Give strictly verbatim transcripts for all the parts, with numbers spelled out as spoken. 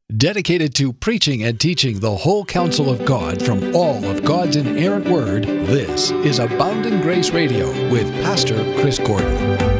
Dedicated to preaching and teaching the whole counsel of God from all of God's inerrant word, this is Abounding Grace Radio with Pastor Chris Gordon.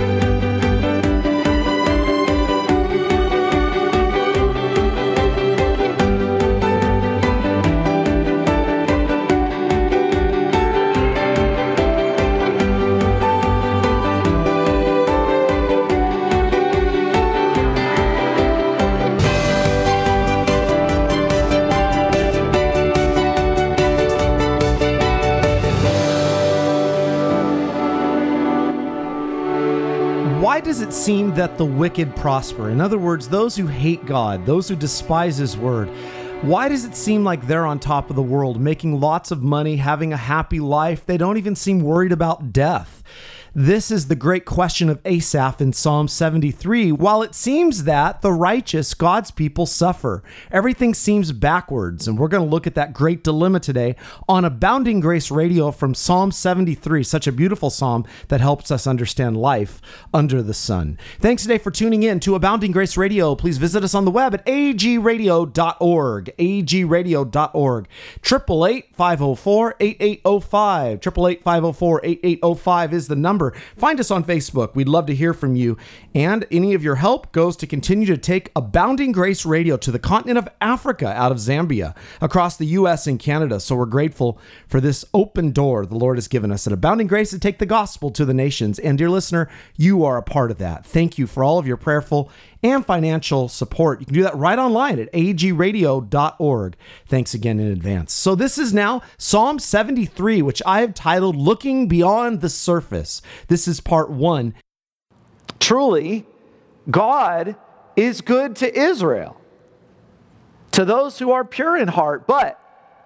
Why does it seem that the wicked prosper? In other words, those who hate God, those who despise His word. Why does it seem like they're on top of the world, making lots of money, having a happy life? They don't even seem worried about death. This is the great question of Asaph in Psalm seventy-three. While it seems that the righteous, God's people, suffer, everything seems backwards. And we're going to look at that great dilemma today on Abounding Grace Radio from Psalm seventy-three, such a beautiful psalm that helps us understand life under the sun. Thanks today for tuning in to Abounding Grace Radio. Please visit us on the web at a g radio dot org, a g radio dot org. eight eight eight, five oh four, eight eight oh five. eight eight eight, five oh four, eight eight oh five is the number. Find us on Facebook. We'd love to hear from you. And any of your help goes to continue to take Abounding Grace Radio to the continent of Africa out of Zambia, across the U S and Canada. So we're grateful for this open door the Lord has given us at Abounding Grace to take the gospel to the nations. And dear listener, you are a part of that. Thank you for all of your prayerful and financial support. You can do that right online at a g radio dot org. Thanks again in advance. So this is now Psalm seventy-three, which I have titled Looking Beyond the Surface. This is part one. Truly, God is good to Israel, to those who are pure in heart. But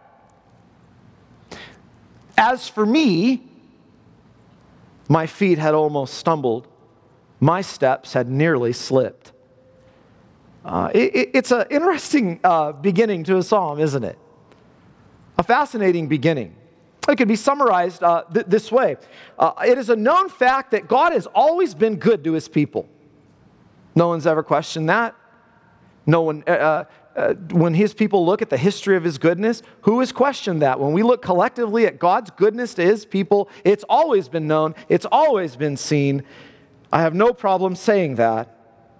as for me, my feet had almost stumbled. My steps had nearly slipped. Uh, it, it's an interesting uh, beginning to a psalm, isn't it? A fascinating beginning. It could be summarized uh, th- this way. Uh, it is a known fact that God has always been good to His people. No one's ever questioned that. No one, uh, uh, when His people look at the history of His goodness, who has questioned that? When we look collectively at God's goodness to His people, it's always been known. It's always been seen. I have no problem saying that.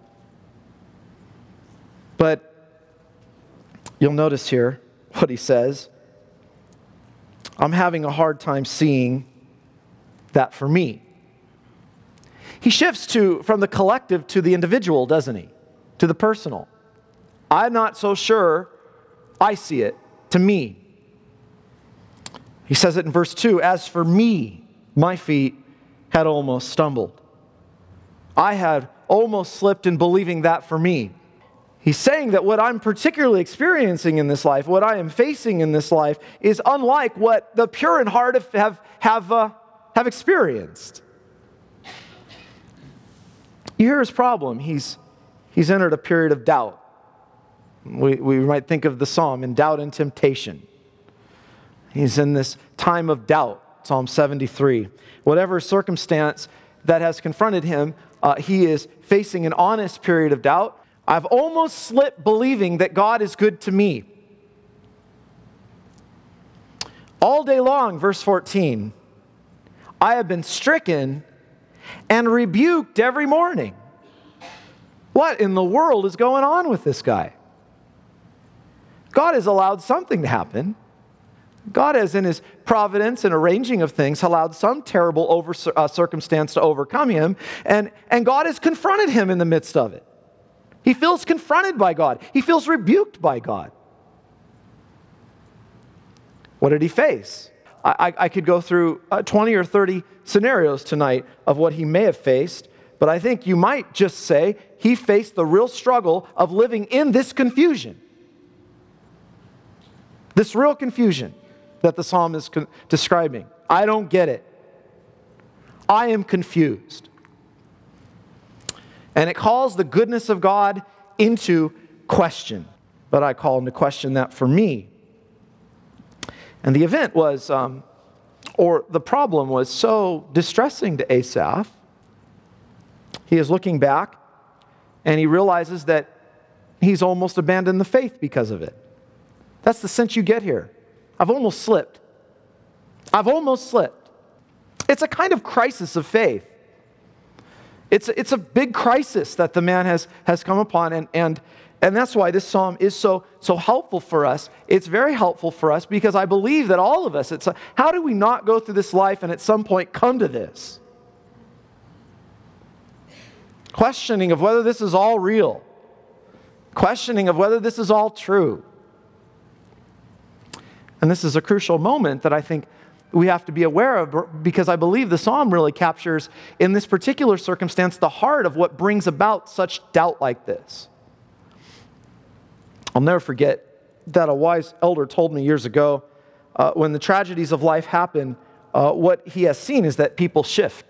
But you'll notice here what he says. I'm having a hard time seeing that for me. He shifts to from the collective to the individual, doesn't he? To the personal. I'm not so sure I see it to me. He says it in verse two, as for me, my feet had almost stumbled. I had almost slipped in believing that for me. He's saying that what I'm particularly experiencing in this life, what I am facing in this life, is unlike what the pure in heart have, have, have, uh, have experienced. You hear his problem. He's, he's entered a period of doubt. We, we might think of the psalm in doubt and temptation. He's in this time of doubt, Psalm seventy-three. Whatever circumstance that has confronted him, uh, he is facing an honest period of doubt. I've almost slipped believing that God is good to me. All day long, verse fourteen, I have been stricken and rebuked every morning. What in the world is going on with this guy? God has allowed something to happen. God has, in His providence and arranging of things, allowed some terrible over, uh, circumstance to overcome him, and, and God has confronted him in the midst of it. He feels confronted by God. He feels rebuked by God. What did he face? I, I, I could go through uh, twenty or thirty scenarios tonight of what he may have faced, but I think you might just say he faced the real struggle of living in this confusion. This real confusion that the psalm is con- describing. I don't get it. I am confused. And it calls the goodness of God into question. But I call into question that for me. And the event was, um, or the problem was so distressing to Asaph. He is looking back and he realizes that he's almost abandoned the faith because of it. That's the sense you get here. I've almost slipped. I've almost slipped. It's a kind of crisis of faith. It's a, it's a big crisis that the man has, has come upon, and, and, and that's why this psalm is so, so helpful for us. It's very helpful for us because I believe that all of us, it's a, how do we not go through this life and at some point come to this? Questioning of whether this is all real. Questioning of whether this is all true. And this is a crucial moment that I think we have to be aware of, because I believe the psalm really captures, in this particular circumstance, the heart of what brings about such doubt like this. I'll never forget that a wise elder told me years ago, uh, when the tragedies of life happen, uh, what he has seen is that people shift.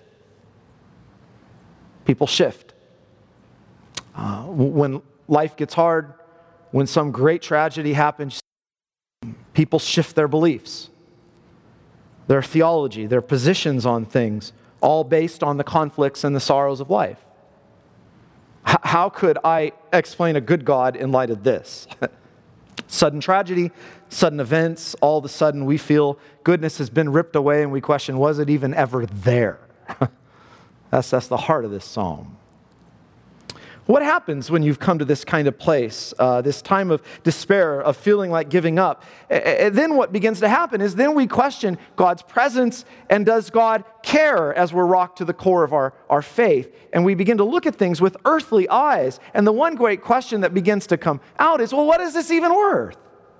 People shift. Uh, when life gets hard, when some great tragedy happens, people shift their beliefs, their theology, their positions on things, all based on the conflicts and the sorrows of life. H- how could I explain a good God in light of this? Sudden tragedy, sudden events, all of a sudden we feel goodness has been ripped away and we question, was it even ever there? that's, that's the heart of this psalm. What happens when you've come to this kind of place, uh, this time of despair, of feeling like giving up? And then what begins to happen is then we question God's presence, and does God care, as we're rocked to the core of our, our faith? And we begin to look at things with earthly eyes. And the one great question that begins to come out is, well, what is this even worth?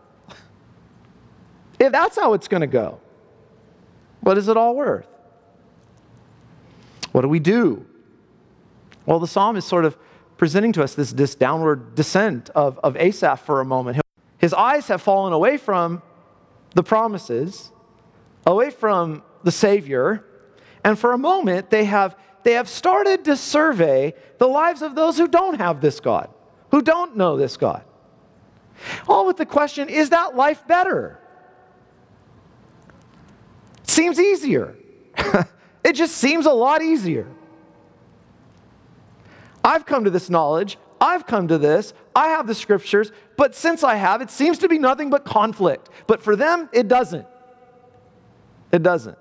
If that's how it's going to go, what is it all worth? What do we do? Well, the psalm is sort of presenting to us this, this downward descent of, of Asaph for a moment. His eyes have fallen away from the promises, away from the Savior, and for a moment they have, they have started to survey the lives of those who don't have this God, who don't know this God. All with the question, is that life better? It seems easier. It just seems a lot easier. I've come to this knowledge, I've come to this, I have the scriptures, but since I have, it seems to be nothing but conflict. But for them, it doesn't. It doesn't.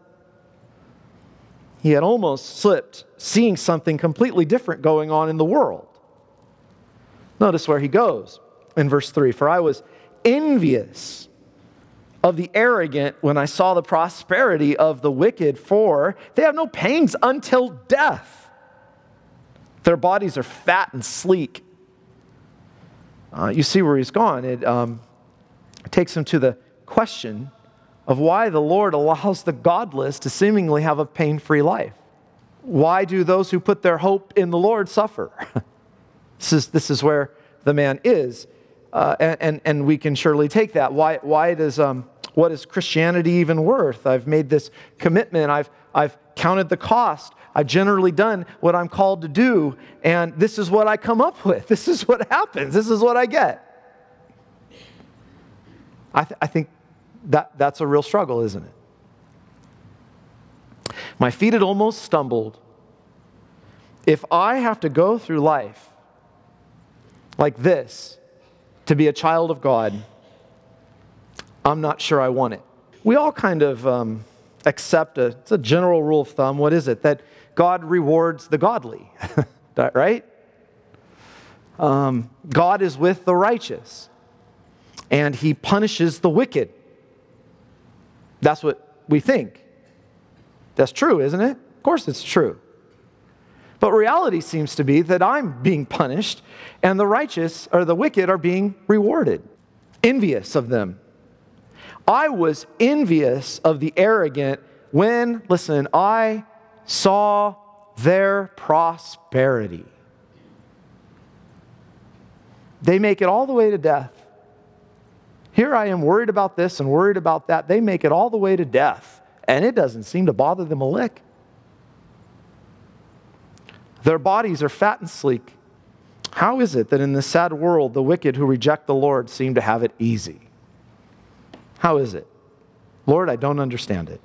He had almost slipped, seeing something completely different going on in the world. Notice where he goes in verse three. For I was envious of the arrogant when I saw the prosperity of the wicked, for they have no pains until death. Their bodies are fat and sleek. Uh, you see where he's gone. It um, takes him to the question of why the Lord allows the godless to seemingly have a pain-free life. Why do those who put their hope in the Lord suffer? this is this is where the man is, uh, and, and and we can surely take that. Why why does um what is Christianity even worth? I've made this commitment. I've I've counted the cost. I've generally done what I'm called to do, and this is what I come up with. This is what happens. This is what I get. I, th- I think that that's a real struggle, isn't it? My feet had almost stumbled. If I have to go through life like this to be a child of God, I'm not sure I want it. We all kind of um, accept a, it's a general rule of thumb. What is it? That God rewards the godly, right? Um, God is with the righteous, and he punishes the wicked. That's what we think. That's true, isn't it? Of course it's true. But reality seems to be that I'm being punished, and the righteous or the wicked are being rewarded. Envious of them. I was envious of the arrogant when, listen, I saw their prosperity. They make it all the way to death. Here I am worried about this and worried about that. They make it all the way to death, and it doesn't seem to bother them a lick. Their bodies are fat and sleek. How is it that in this sad world, the wicked who reject the Lord seem to have it easy? How is it? Lord, I don't understand it.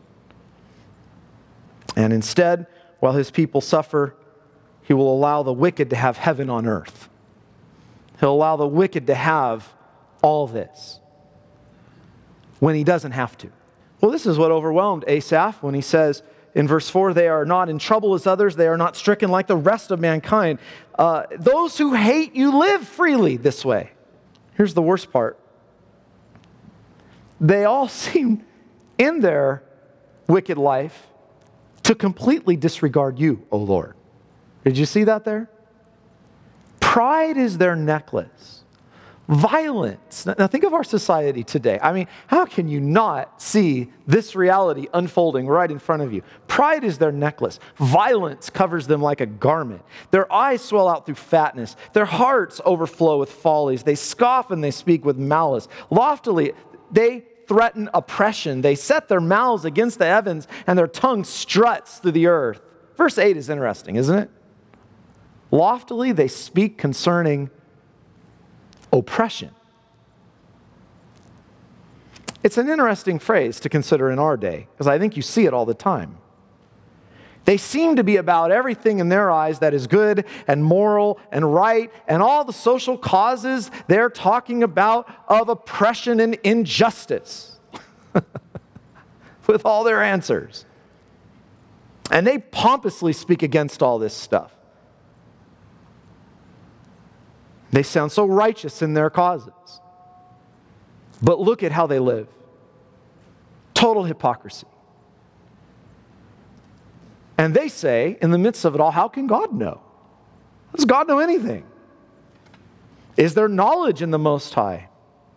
And instead, while his people suffer, he will allow the wicked to have heaven on earth. He'll allow the wicked to have all this when he doesn't have to. Well, this is what overwhelmed Asaph when he says in verse four, they are not in trouble as others, they are not stricken like the rest of mankind. Uh, those who hate you live freely this way. Here's the worst part. They all seem in their wicked life to completely disregard you, O Lord. Did you see that there? Pride is their necklace. Violence. Now think of our society today. I mean, how can you not see this reality unfolding right in front of you? Pride is their necklace. Violence covers them like a garment. Their eyes swell out through fatness. Their hearts overflow with follies. They scoff and they speak with malice. Loftily, they threaten oppression. They set their mouths against the heavens and their tongue struts through the earth. Verse eight is interesting, isn't it? Loftily, they speak concerning oppression. It's an interesting phrase to consider in our day, because I think you see it all the time. They seem to be about everything in their eyes that is good and moral and right, and all the social causes they're talking about of oppression and injustice with all their answers. And they pompously speak against all this stuff. They sound so righteous in their causes. But look at how they live. Total hypocrisy. And they say, in the midst of it all, how can God know? Does God know anything? Is there knowledge in the Most High?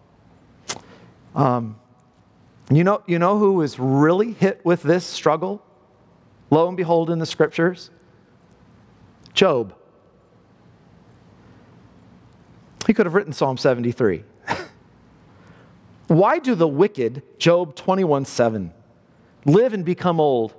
Um, you know, you know who is really hit with this struggle? Lo and behold, in the Scriptures? Job. He could have written Psalm seventy-three. Why do the wicked, Job twenty-one seven, live and become old?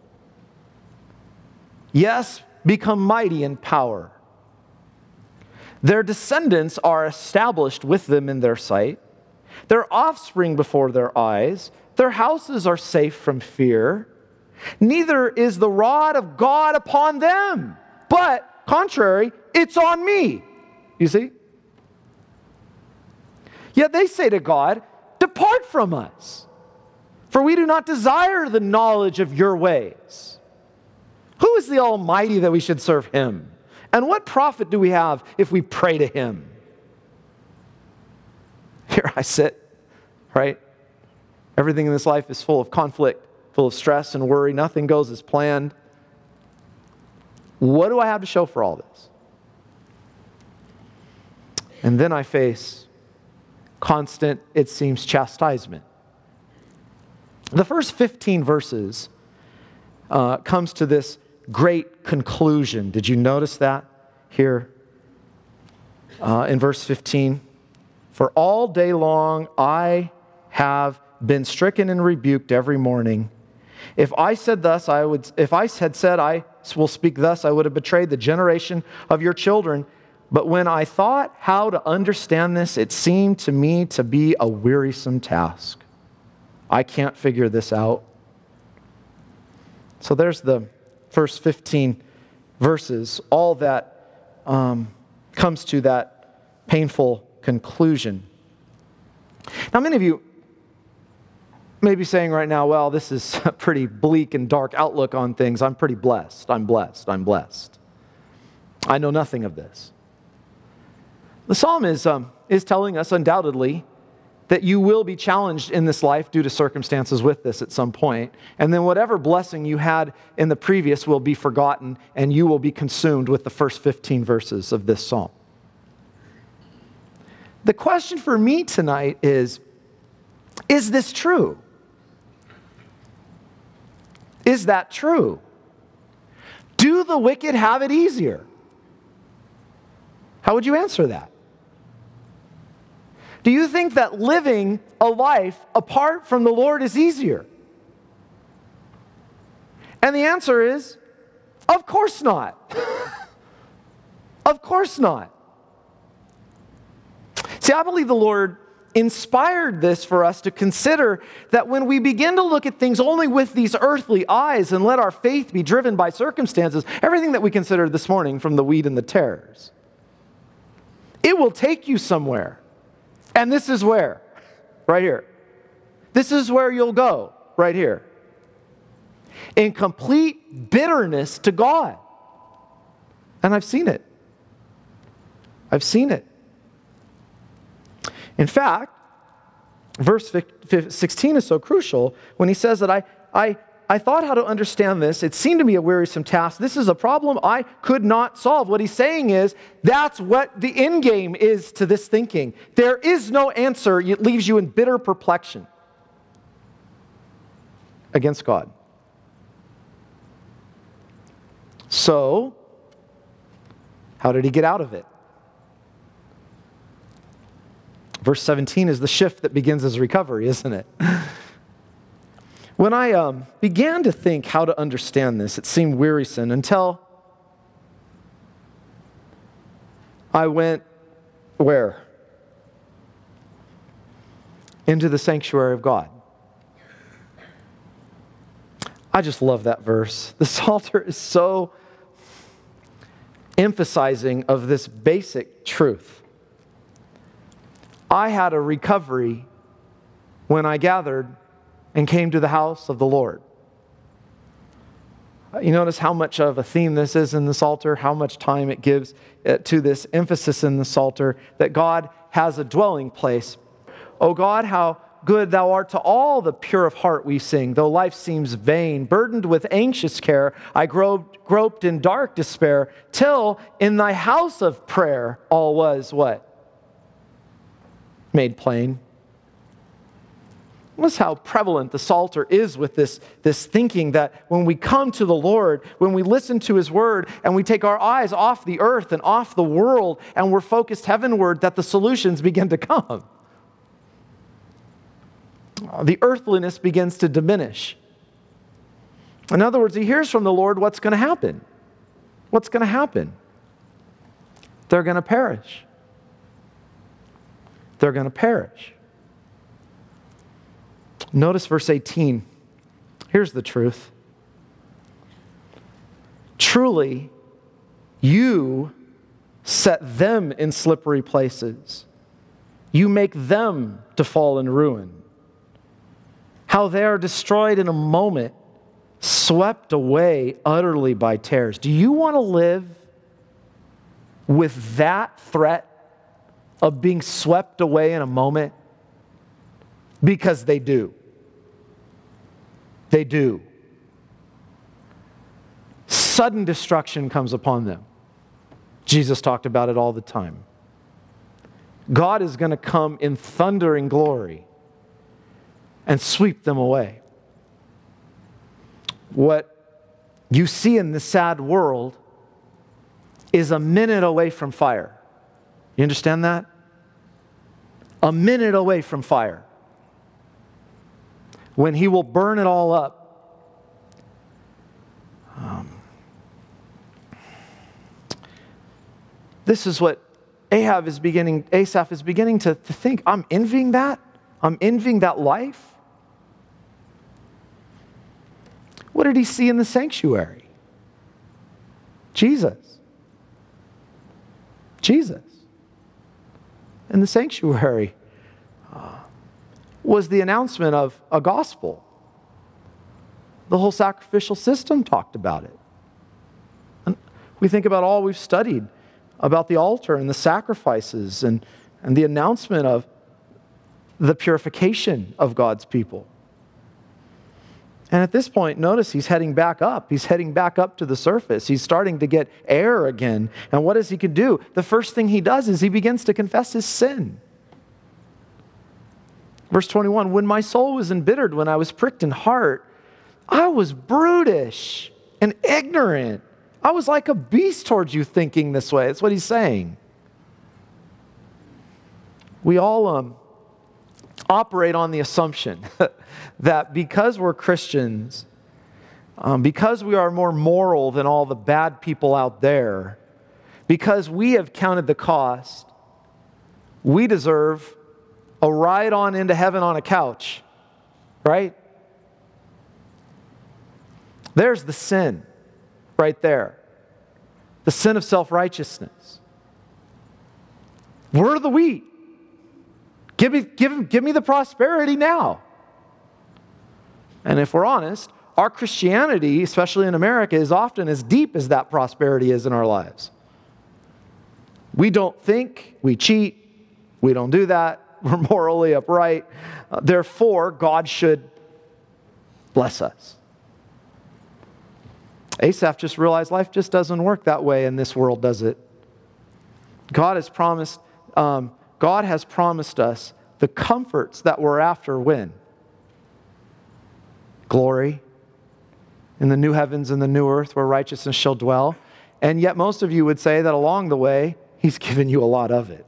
Yes, become mighty in power. Their descendants are established with them in their sight, their offspring before their eyes. Their houses are safe from fear. Neither is the rod of God upon them, but contrary, it's on me. You see? Yet they say to God, depart from us, for we do not desire the knowledge of your ways. Who is the Almighty that we should serve him? And what profit do we have if we pray to him? Here I sit, right? Everything in this life is full of conflict, full of stress and worry. Nothing goes as planned. What do I have to show for all this? And then I face constant, it seems, chastisement. The first fifteen verses uh, comes to this great conclusion. Did you notice that here uh, in verse fifteen? For all day long I have been stricken and rebuked every morning. If I said thus, I would. If I had said I will speak thus, I would have betrayed the generation of your children. But when I thought how to understand this, it seemed to me to be a wearisome task. I can't figure this out. So there's the first fifteen verses, all that um, comes to that painful conclusion. Now, many of you may be saying right now, well, this is a pretty bleak and dark outlook on things. I'm pretty blessed. I'm blessed. I'm blessed. I know nothing of this. The psalm is, um, is telling us undoubtedly that you will be challenged in this life due to circumstances with this at some point. And then whatever blessing you had in the previous will be forgotten and you will be consumed with the first fifteen verses of this psalm. The question for me tonight is, is this true? Is that true? Do the wicked have it easier? How would you answer that? Do you think that living a life apart from the Lord is easier? And the answer is, of course not. Of course not. See, I believe the Lord inspired this for us to consider that when we begin to look at things only with these earthly eyes and let our faith be driven by circumstances, everything that we considered this morning from the wheat and the tares, It will take you somewhere. And this is where? Right here. This is where you'll go. Right here. In complete bitterness to God. And I've seen it. I've seen it. In fact, verse sixteen is so crucial when he says that I, I, I thought how to understand this. It seemed to me a wearisome task. This is a problem I could not solve. What he's saying is that's what the end game is to this thinking. There is no answer. It leaves you in bitter perplexion against God. So, how did he get out of it? Verse seventeen is the shift that begins his recovery, isn't it? When I um, began to think how to understand this, it seemed wearisome until I went where? Into the sanctuary of God. I just love that verse. The Psalter is so emphasizing of this basic truth. I had a recovery when I gathered and came to the house of the Lord. You notice how much of a theme this is in the Psalter, how much time it gives to this emphasis in the Psalter that God has a dwelling place. O God, how good thou art to all the pure of heart, we sing, though life seems vain. Burdened with anxious care, I groped, groped in dark despair, till in thy house of prayer all was what? Made plain. Notice how prevalent the Psalter is with this, this thinking that when we come to the Lord, when we listen to His Word, and we take our eyes off the earth and off the world, and we're focused heavenward, that the solutions begin to come. The earthliness begins to diminish. In other words, he hears from the Lord what's going to happen. What's going to happen? They're going to perish. They're going to perish. Notice verse eighteen. Here's the truth. Truly, you set them in slippery places. You make them to fall in ruin. How they are destroyed in a moment, swept away utterly by tears. Do you want to live with that threat of being swept away in a moment? Because they do. They do. Sudden destruction comes upon them. Jesus talked about it all the time. God is going to come in thundering glory and sweep them away. What you see in this sad world is a minute away from fire. You understand that? A minute away from fire. When He will burn it all up. Um, this is what Ahab is beginning, Asaph is beginning to, to think. I'm envying that. I'm envying that life. What did he see in the sanctuary? Jesus. Jesus. In the sanctuary uh, was the announcement of a gospel. The whole sacrificial system talked about it. And we think about all we've studied about the altar and the sacrifices and, and the announcement of the purification of God's people. And at this point, notice he's heading back up. He's heading back up to the surface. He's starting to get air again. And what does he can do? The first thing he does is he begins to confess his sin. Verse twenty-one, when my soul was embittered, when I was pricked in heart, I was brutish and ignorant. I was like a beast towards you thinking this way. That's what he's saying. We all um, operate on the assumption that because we're Christians, um, because we are more moral than all the bad people out there, because we have counted the cost, we deserve a ride on into heaven on a couch, right? There's the sin right there. The sin of self-righteousness. We're the wheat. Give me, give, give me the prosperity now. And if we're honest, our Christianity, especially in America, is often as deep as that prosperity is in our lives. We don't think, we cheat, we don't do that, we're morally upright. Uh, therefore, God should bless us. Asaph just realized life just doesn't work that way in this world, does it? God has promised, um, God has promised us the comforts that we're after when? Glory in the new heavens and the new earth where righteousness shall dwell. And yet most of you would say that along the way, He's given you a lot of it.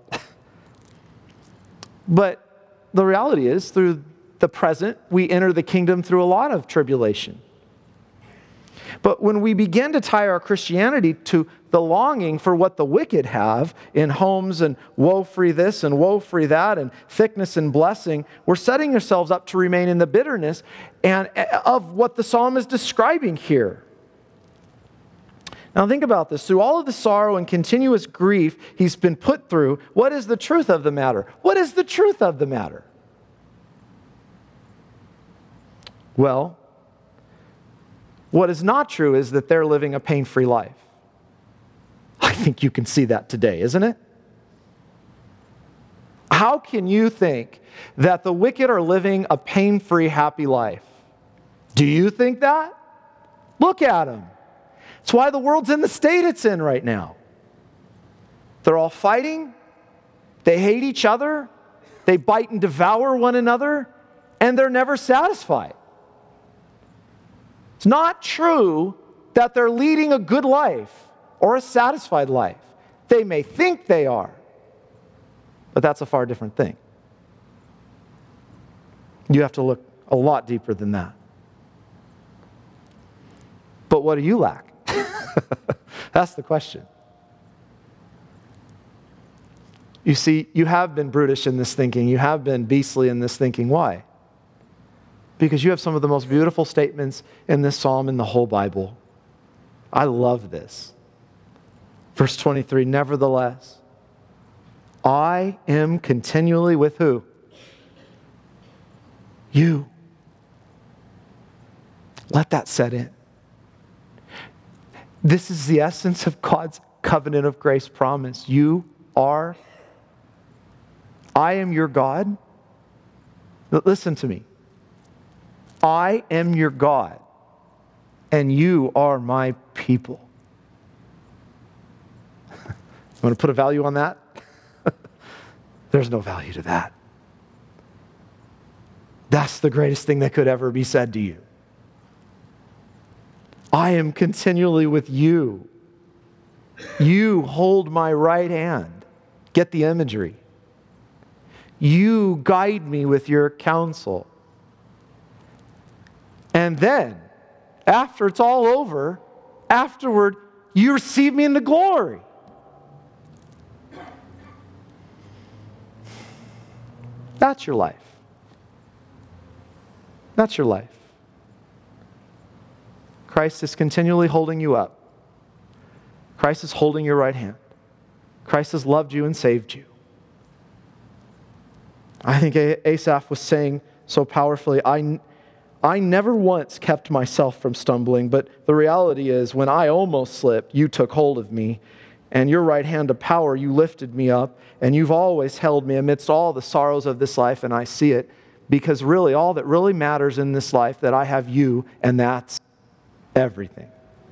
But the reality is, through the present, we enter the kingdom through a lot of tribulation. But when we begin to tie our Christianity to the longing for what the wicked have in homes and woe-free this and woe-free that and thickness and blessing, we're setting ourselves up to remain in the bitterness and of what the psalm is describing here. Now think about this. Through all of the sorrow and continuous grief he's been put through, what is the truth of the matter? What is the truth of the matter? Well, what is not true is that they're living a pain-free life. I think you can see that today, isn't it? How can you think that the wicked are living a pain-free, happy life? Do you think that? Look at them. It's why the world's in the state it's in right now. They're all fighting. They hate each other. They bite and devour one another. And they're never satisfied. It's not true that they're leading a good life or a satisfied life. They may think they are, but that's a far different thing. You have to look a lot deeper than that. But what do you lack? That's the question. You see, you have been brutish in this thinking. You have been beastly in this thinking. Why? Because you have some of the most beautiful statements in this psalm in the whole Bible. I love this. Verse twenty-three, nevertheless, I am continually with who? You. Let that set in. This is the essence of God's covenant of grace promise. You are, I am your God. Listen to me. I am your God, and you are my people. You want to put a value on that? There's no value to that. That's the greatest thing that could ever be said to you. I am continually with you. You hold my right hand. Get the imagery. You guide me with your counsel. And then, after it's all over, afterward, you receive me into glory. That's your life. That's your life. Christ is continually holding you up. Christ is holding your right hand. Christ has loved you and saved you. I think Asaph was saying so powerfully, I, I never once kept myself from stumbling, but the reality is when I almost slipped, you took hold of me, and your right hand of power, you lifted me up, and you've always held me amidst all the sorrows of this life, and I see it, because really all that really matters in this life, that I have you, and that's everything.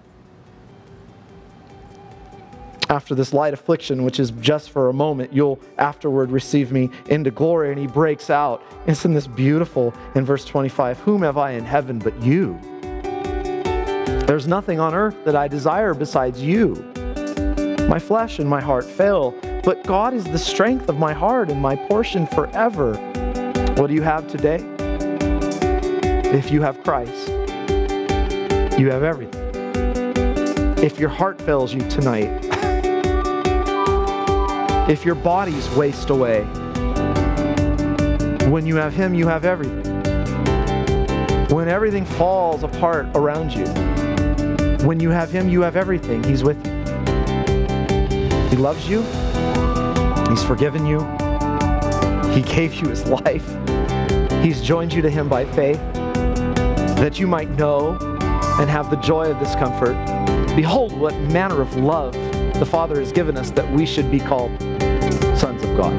After this light affliction, which is just for a moment, you'll afterward receive me into glory. And he breaks out. Isn't this beautiful in verse twenty-five? Whom have I in heaven but you? There's nothing on earth that I desire besides you. My flesh and my heart fail, but God is the strength of my heart and my portion forever. What do you have today? If you have Christ, you have everything. If your heart fails you tonight, if your bodies waste away, when you have Him, you have everything. When everything falls apart around you, when you have Him, you have everything. He's with you. He loves you. He's forgiven you. He gave you his life. He's joined you to him by faith, that you might know and have the joy of this comfort. Behold, what manner of love the Father has given us, that we should be called sons of God.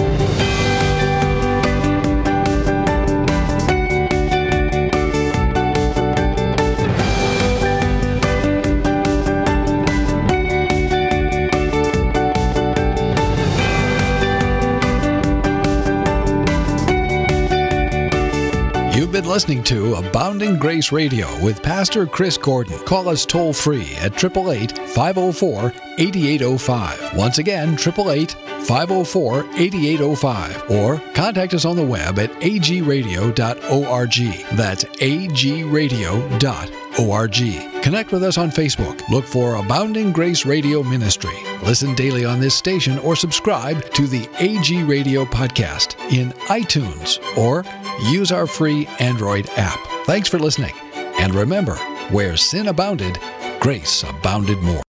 You've been listening to Abounding Grace Radio with Pastor Chris Gordon. Call us toll free at eight eight eight, five oh four, eight eight oh five. Once again, eight eight eight, five oh four, eight eight oh five. Or contact us on the web at a g radio dot org. That's a g radio dot org. Connect with us on Facebook. Look for Abounding Grace Radio Ministry. Listen daily on this station or subscribe to the A G Radio podcast in iTunes or use our free Android app. Thanks for listening. And remember, where sin abounded, grace abounded more.